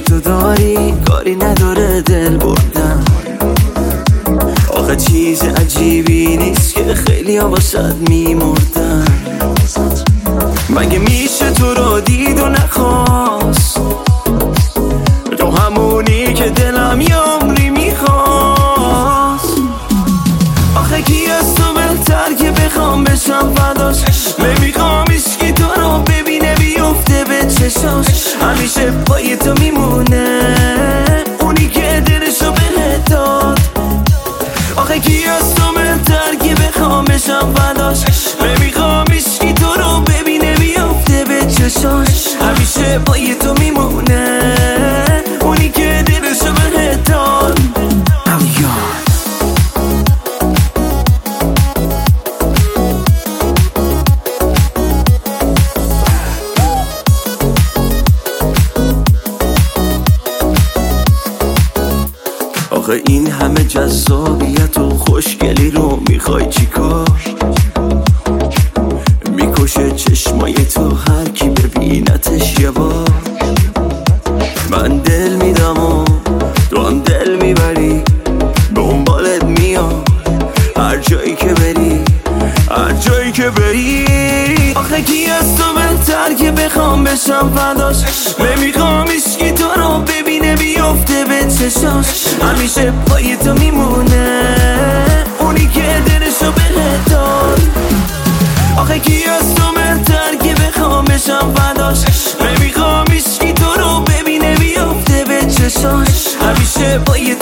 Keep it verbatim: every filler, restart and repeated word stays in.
تو داری کاری نداره دل بردن. آخه چیز عجیبی نیست که خیلی ها واسد میمردن. مگه میشه تو رو دید و نخواست، تو همونی که دلم یه عمری میخواست. آخه کی از تو بهتر که بخوام بشم فداش، نمیخوام هیچکی تو رو ببینه بیفته به چشاش. همیشه پای تو میمونه اونی که دلشو بهت داد. آخه کی از تو بهتر که بخوام بشم فداش، نمیخوام هیچکی تو رو ببینه بیفته به چشاش. همیشه پای تو میمونه اونی که دلشو بهت داد. آخه این همه جذابیت و خوشگلی رو میخوای چیکار؟ میکشه چشمای تو هر کی ببینتش یه بار. من دل میدم و تو هم دل میبری، دنبالت میام هر جایی که بری، هر جایی که بری. آخه کی از تو بهتر که بخوام بشم فداش، نمیخوام هیچکی تو رو ببینه بیفته به چشاش. همیشه پای تو میمونه اونی که دلشو بهت داد. آخه کی از تو بهتر که بخوام بشم فداش، نمیخوام هیچکی تو رو ببینه بیفته به چشاش. همیشه پای